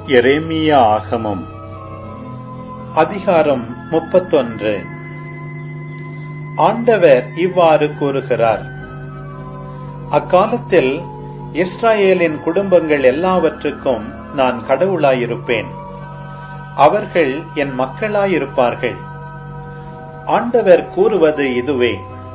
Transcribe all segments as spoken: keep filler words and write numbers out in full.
எரேமியா ஆகமம் அதிகாரம் முப்பத்தொன்று. ஆண்டவர் இவ்வாறு கூறுகிறார்: அக்காலத்தில் இஸ்ராயேலின் குடும்பங்கள் எல்லாவற்றுக்கும் நான் கடவுளாயிருப்பேன். அவர்கள் என் மக்களாயிருப்பார்கள். ஆண்டவர் கூறுவது இதுவே: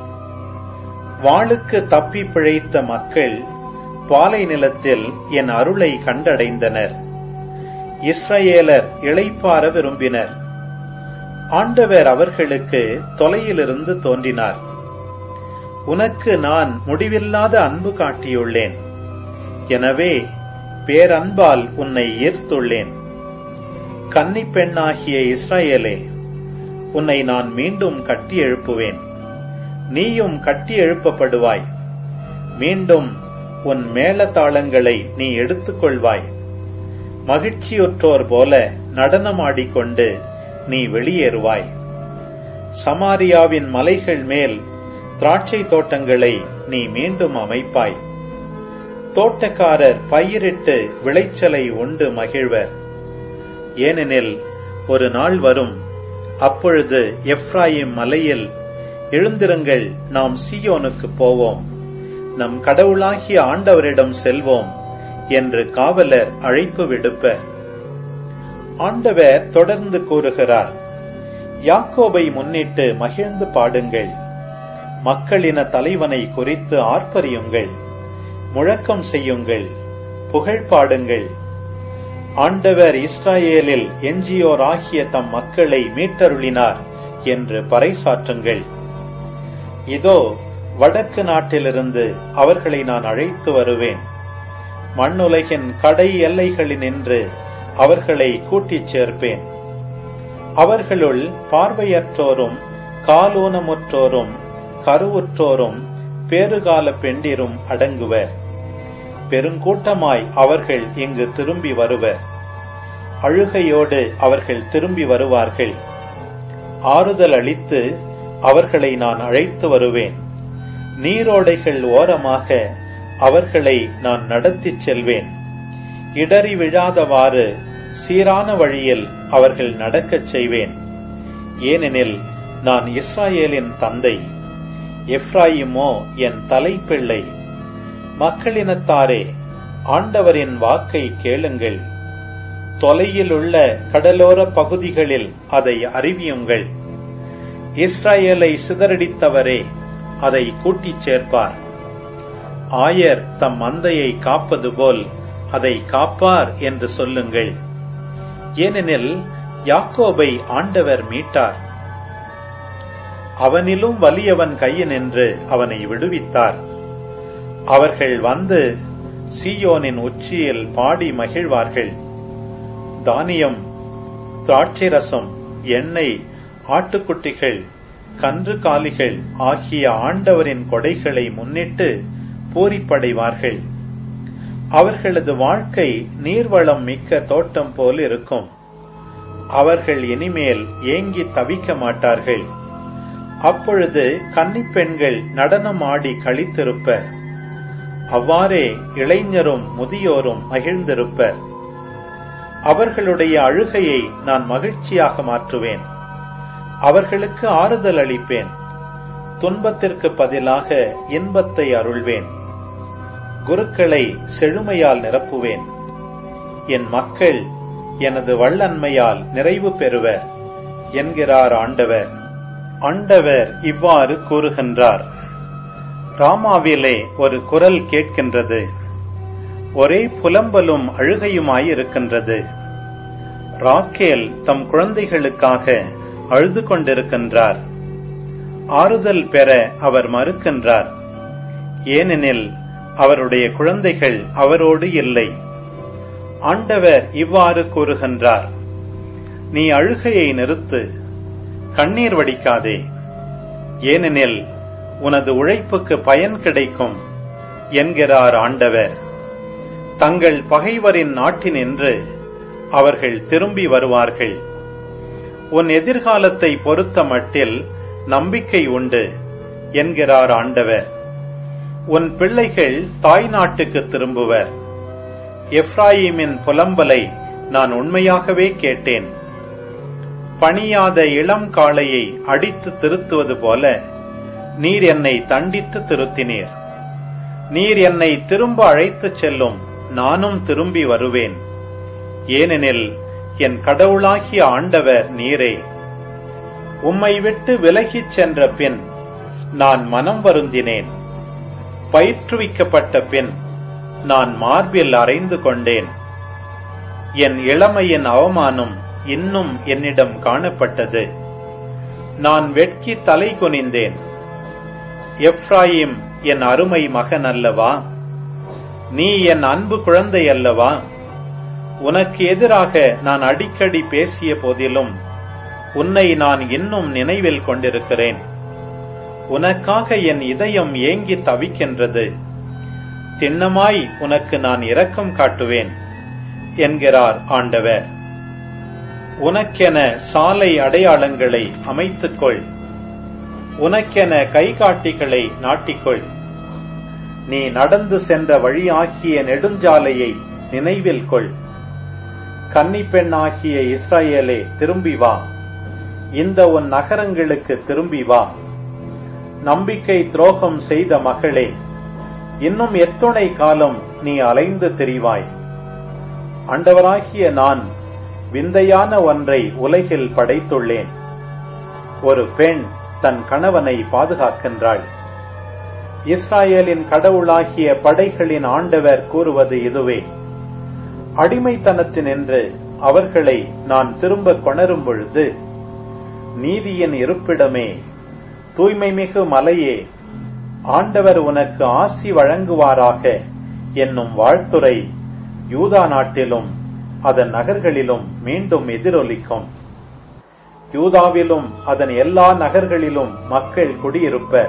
வாளுக்கு தப்பி பிழைத்த மக்கள் பாலை நிலத்தில் என் அருளை கண்டடைந்தனர். இஸ்ரவேலர் இளைப்பாற விரும்பினர். ஆண்டவர் அவர்களுக்கு தொலையிலிருந்து தோன்றினார். உனக்கு நான் முடிவில்லாத அன்பு காட்டியுள்ளேன். எனவே பேரன்பால் உன்னை ஈர்த்துள்ளேன். கன்னிப் பெண்ணாகிய இஸ்ரவேலே, உன்னை நான் மீண்டும் கட்டி எழுப்புவேன். நீயும் கட்டி எழுப்பப்படுவாய். மீண்டும் உன் மேளதாளங்களை நீ எடுத்துக்கொள்வாய். மகிழ்ச்சியுற்றோர் போல நடனமாடிக்கொண்டு நீ வெளியேறுவாய். சமாரியாவின் மலைகள் மேல் திராட்சை தோட்டங்களை நீ மீண்டும் அமைப்பாய். தோட்டக்காரர் பயிரிட்டு விளைச்சலை உண்டு மகிழ்வர். ஏனெனில் ஒரு நாள் வரும், அப்பொழுது எப்ராயிம் மலையில், எழுந்திருங்கள், நாம் சீயோனுக்கு போவோம், நம் கடவுளாகிய ஆண்டவரிடம் செல்வோம் என்று காவலர் அழைப்பு விடுப்பர். ஆண்டவர் தொடர்ந்து கூறுகிறார்: யாக்கோபை முன்னிட்டு மகிழ்ந்து பாடுங்கள். மக்களின தலைவனை குறித்து ஆர்ப்பரியுங்கள். முழக்கம் செய்யுங்கள், புகழ் பாடுங்கள். ஆண்டவர் இஸ்ராயேலில் எஞ்சியோராகிய தம் மக்களை மீட்டருளினார் என்று பறைசாற்றுங்கள். இதோ, வடக்கு நாட்டிலிருந்து அவர்களை நான் அழைத்து வருவேன். மண்ணுலகின் கடை எல்லைகளினின்று அவர்களை கூட்டிச் சேர்ப்பேன். அவர்களுள் பார்வையற்றோரும், காலூனமுற்றோரும், கருவுற்றோரும், பேறுகால பெண்டிரும் அடங்குவர். பெருங்கூட்டமாய் அவர்கள் இங்கு திரும்பி வருவர். அழுகையோடு அவர்கள் திரும்பி வருவார்கள். ஆறுதல் அளித்து அவர்களை நான் அழைத்து வருவேன். நீரோடைகள் ஓரமாக அவர்களை நான் நடத்திச் செல்வேன். இடறி விழாதவாறு சீரான வழியில் அவர்கள் நடக்கச் செய்வேன். ஏனெனில் நான் இஸ்ராயேலின் தந்தை, எப்ராயிமோ என் தலைப்பிள்ளை. மக்களினத்தாரே, ஆண்டவரின் வாக்கை கேளுங்கள். தொலையிலுள்ள கடலோர பகுதிகளில் அதை அறிவியுங்கள். இஸ்ராயேலை சிதறடித்தவரே, அதை கூட்டிச் சேர்ப்பார். ஆயர் தம் மந்தையை காப்பது போல் அதை காப்பார் என்று சொல்லுங்கள். ஏனெனில் யாக்கோபை ஆண்டவர் மீட்டார். அவனிலும் வலியவன் கையினின்று அவனை விடுவித்தார். அவர்கள் வந்து சீயோனின் உச்சியில் பாடி மகிழ்வார்கள். தானியம், திராட்சைரசம், எண்ணெய், ஆட்டுக்குட்டிகள், கன்று காலிகள் ஆகிய ஆண்டவரின் கொடைகளை முன்னிட்டு பூரிப்படைவார்கள். அவர்களது வாழ்க்கை நீர்வளம் மிக்க தோட்டம் போல் இருக்கும். அவர்கள் இனிமேல் ஏங்கி தவிக்க மாட்டார்கள். அப்பொழுது கன்னிப் பெண்கள் நடனமாடி களித்திருப்பர். அவ்வாறே இளைஞரும் முதியோரும் மகிழ்ந்திருப்பர். அவர்களுடைய அழுகையை நான் மகிழ்ச்சியாக மாற்றுவேன். அவர்களுக்கு ஆறுதல் அளிப்பேன். துன்பத்திற்கு பதிலாக இன்பத்தை அருள்வேன். குருக்களை செழுமையால் நிரப்புவேன். என் மக்கள் எனது வல்லன்மையால் நிறைவு பெறுவர் என்கிறார் ஆண்டவர். ஆண்டவர் இவ்வாறு கூறுகின்றார்: ராமாவிலே ஒரு குரல் கேட்கின்றது. ஒரே புலம்பலும் அழுகையுமாயிருக்கின்றது. ராக்கேல் தம் குழந்தைகளுக்காக அழுது கொண்டிருக்கின்றார். ஆறுதல் பெற அவர் மறுக்கின்றார். ஏனெனில் அவருடைய குழந்தைகள் அவரோடு இல்லை. ஆண்டவர் இவ்வாறு கூறுகின்றார்: நீ அழுகையை நிறுத்து, கண்ணீர் வடிக்காதே. ஏனெனில் உனது உழைப்புக்கு பயன் கிடைக்கும் என்கிறார் ஆண்டவர். தங்கள் பகைவரின் நாட்டினின்று அவர்கள் திரும்பி வருவார்கள். உன் எதிர்காலத்தை பொறுத்த மட்டில் நம்பிக்கை உண்டு என்கிறார் ஆண்டவர். உன் பிள்ளைகள் தாய் நாட்டுக்கு திரும்புவர். எப்ராயிமின் புலம்பலை நான் உண்மையாகவே கேட்டேன். பணியாத இளம் காளையை அடித்து திருத்துவது போல நீர் என்னை தண்டித்து திருத்தினீர். நீர் என்னை திரும்ப அழைத்துச் செல்லும், நானும் திரும்பி வருவேன். ஏனெனில் என் கடவுளாகிய ஆண்டவர் நீரே. உம்மை விட்டு விலகிச் சென்ற பின் நான் மனம் வருந்தினேன். பயிற்றுவிக்கப்பட்ட பின் நான் மார்பில் அறைந்து கொண்டேன். என் இளமையின் அவமானம் இன்னும் என்னிடம் காணப்பட்டது. நான் வெட்கி தலை குனிந்தேன். எப்ராயிம் என் அருமை மகன் அல்லவா? நீ என் அன்பு குழந்தை அல்லவா? உனக்கு எதிராக நான் அடிக்கடி பேசிய போதிலும் உன்னை நான் இன்னும் நினைவில் கொண்டிருக்கிறேன். உனக்காக என் இதயம் ஏங்கி தவிக்கின்றது. திண்ணமாய் உனக்கு நான் இரக்கம் காட்டுவேன் என்கிறார் ஆண்டவர். உனக்கென சாலை அடையாளங்களை அமைத்துக்கொள். உனக்கென கைகாட்டிகளை நாட்டிக்கொள். நீ நடந்து சென்ற வழியாகிய நெடுஞ்சாலையை நினைவில் கொள். கன்னிப்பெண்ணாகிய இஸ்ரவேலே, திரும்பி வா. இந்த உன் நகரங்களுக்கு திரும்பி வா. நம்பிக்கை துரோகம் செய்த மகளே, இன்னும் எத்துணை காலம் நீ அலைந்து திரிவாய்? ஆண்டவராகிய நான் விந்தையான ஒன்றை உலகில் படைத்துள்ளேன். ஒரு பெண் தன் கணவனை பாதுகாக்கின்றாள். இஸ்ராயேலின் கடவுளாகிய படைகளின் ஆண்டவர் கூறுவது இதுவே: அடிமைத்தனத்தினின்று அவர்களை நான் திரும்ப கொணரும் பொழுது, நீதியின் இருப்பிடமே, தூய்மை மிகு மலையே, ஆண்டவர் உனக்கு ஆசி வழங்குவாராக என்னும் வாழ்த்துரை யூதா நாட்டிலும் அதன் நகர்களிலும் மீண்டும் எதிரொலிக்கும். யூதாவிலும் அதன் எல்லா நகர்களிலும் மக்கள் குடியிருப்பர்.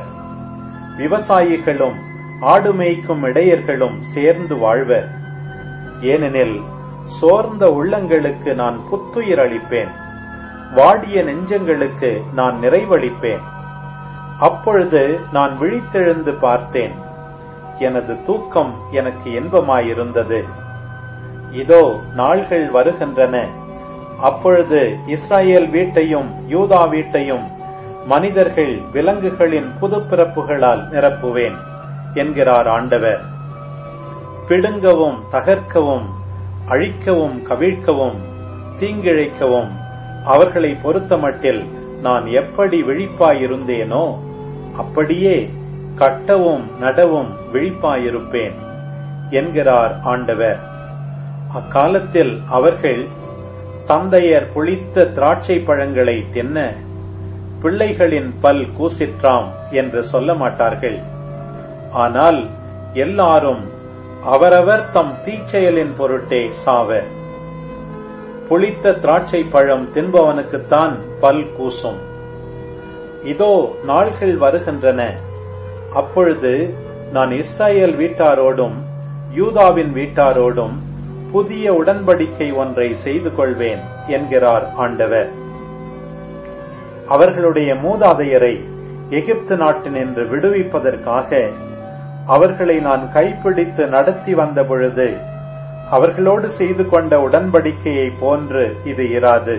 விவசாயிகளும் ஆடு மேய்க்கும் இடையர்களும் சேர்ந்து வாழ்வர். ஏனெனில் சோர்ந்த உள்ளங்களுக்கு நான் புத்துயிர் அளிப்பேன். வாடிய நெஞ்சங்களுக்கு நான் நிறைவளிப்பேன். அப்பொழுது நான் விழித்தெழுந்து பார்த்தேன். எனது தூக்கம் எனக்கு இன்பமாயிருந்தது. இதோ நாள்கள் வருகின்றன. அப்பொழுது இஸ்ராயேல் வீட்டையும் யூதா வீட்டையும் மனிதர்கள் விலங்குகளின் புது பிறப்புகளால் நிரப்புவேன் என்கிறார் ஆண்டவர். பிடுங்கவும் தகர்க்கவும் அழிக்கவும் கவிழ்க்கவும் தீங்கிழைக்கவும் அவர்களை பொறுத்தமட்டில் நான் எப்படி விழிப்பாயிருந்தேனோ அப்படியே கட்டவும் நடவும் விழிப்பாயிருப்பேன் என்கிறார் ஆண்டவர். அக்காலத்தில் அவர்கள் தந்தையர் புளித்த திராட்சை பழங்களை தின்ன பிள்ளைகளின் பல் கூசிற்றாம் என்று சொல்ல மாட்டார்கள். ஆனால் எல்லாரும் அவரவர் தம் தீச்செயலின் பொருட்டே சாவர். புளித்த திராட்சை பழம் தின்பவனுக்குத்தான் பல் கூசும். இதோ நாள்கள் வருகின்றன. அப்பொழுது நான் இஸ்ராயேல் வீட்டாரோடும் யூதாவின் வீட்டாரோடும் புதிய உடன்படிக்கை ஒன்றை செய்து கொள்வேன் என்கிறார் ஆண்டவர். அவர்களுடைய மூதாதையரை எகிப்து நாட்டினின்று விடுவிப்பதற்காக அவர்களை நான் கைப்பிடித்து நடத்தி வந்த பொழுது அவர்களோடு செய்து கொண்ட உடன்படிக்கையை போன்று இது இராது.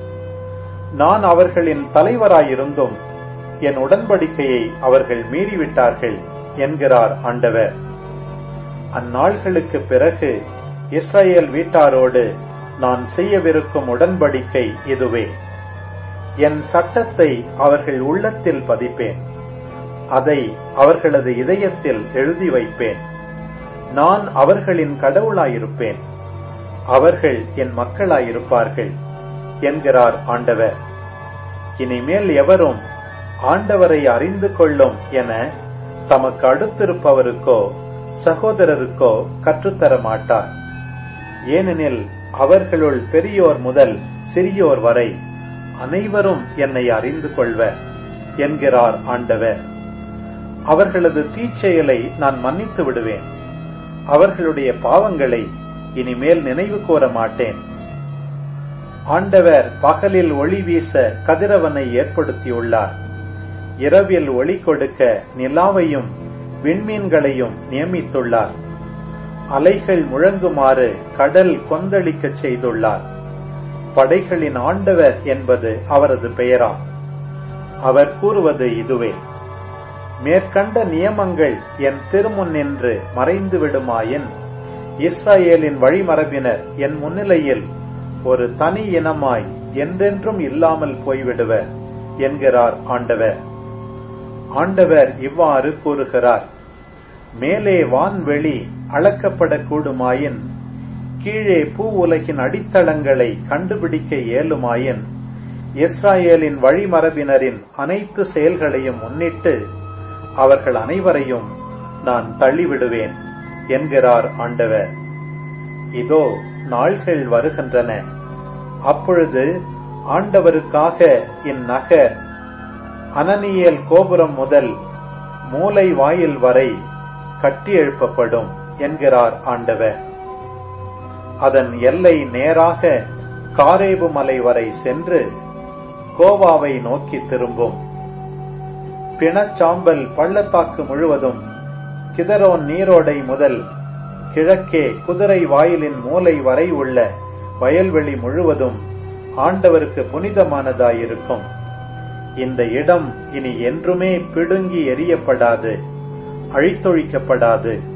நான் அவர்களின் தலைவராயிருந்தும் என் உடன்படிக்கையை அவர்கள் மீறிவிட்டார்கள் என்கிறார் ஆண்டவர். அந்நாள்களுக்கு பிறகு இஸ்ரவேல் வீட்டாரோடு நான் செய்யவிருக்கும் உடன்படிக்கை இதுவே: என் சட்டத்தை அவர்கள் உள்ளத்தில் பதிப்பேன், அதை அவர்களது இதயத்தில் எழுதி வைப்பேன். நான் அவர்களின் கடவுளாயிருப்பேன், அவர்கள் என் மக்களாயிருப்பார்கள் என்கிறார் ஆண்டவர். இனிமேல் எவரும் ஆண்டவரை அறிந்து கொள்ளும் என தமக்கு அடுத்திருப்பவருக்கோ சகோதரருக்கோ கற்றுத்தர மாட்டார். ஏனெனில் அவர்களுள் பெரியோர் முதல் சிறியோர் வரை அனைவரும் என்னை அறிந்து கொள்வர் என்கிறார் ஆண்டவர். அவர்களது தீச்செயலை நான் மன்னித்து விடுவேன். அவர்களுடைய பாவங்களை இனிமேல் நினைவு கூற மாட்டேன். ஆண்டவர் பகலில் ஒளி வீச கதிரவனை ஏற்படுத்தியுள்ளார். இரவில் ஒளி கொடுக்க நிலாவையும் விண்மீன்களையும் நியமித்துள்ளார். அலைகள் முழங்குமாறு கடல் கொந்தளிக்கச் செய்துள்ளார். படைகளின் ஆண்டவர் என்பது அவரது பெயராம். அவர் கூறுவது இதுவே: மேற்கண்ட நியமங்கள் என் திருமுன் நின்று மறைந்து விடுமாயின், இஸ்ரவேலின் வழிமரபினர் என் முன்னிலையில் ஒரு தனி இனமாய் என்றென்றும் இல்லாமல் போய்விடுவர் என்கிறார் ஆண்டவர். ஆண்டவர் இவ்வாறு கூறுகிறார்: மேலே வான்வெளி அளக்கப்படக்கூடுமாயின், கீழே பூ உலகின் அடித்தளங்களை கண்டுபிடிக்க இயலுமாயின், இஸ்ரவேலின் வழிமரபினரின் அனைத்து செயல்களையும் முன்னிட்டு அவர்கள் அனைவரையும் நான் தள்ளிவிடுவேன் என்கிறார் ஆண்டவர். இதோ நாள்கள் வருகின்றன, அப்பொழுது ஆண்டவருக்காக இந்நகர் அனனியேல் கோபுரம் முதல் மூலை வாயில் வரை கட்டி எழுப்பப்படும் என்கிறார் ஆண்டவர். அதன் எல்லை நேராக காரேபு மலை வரை சென்று கோவாவை நோக்கி திரும்பும். பிணச்சாம்பல் பள்ளத்தாக்கு முழுவதும், கிதரோன் நீரோடை முதல் கிழக்கே குதிரை வாயிலின் மூலை வரை உள்ள வயல்வெளி முழுவதும் ஆண்டவருக்கு புனிதமானதாயிருக்கும். இந்த இடம் இனி என்றுமே பிடுங்கி எறியப்படாது, அழித்தொழிக்கப்படாது.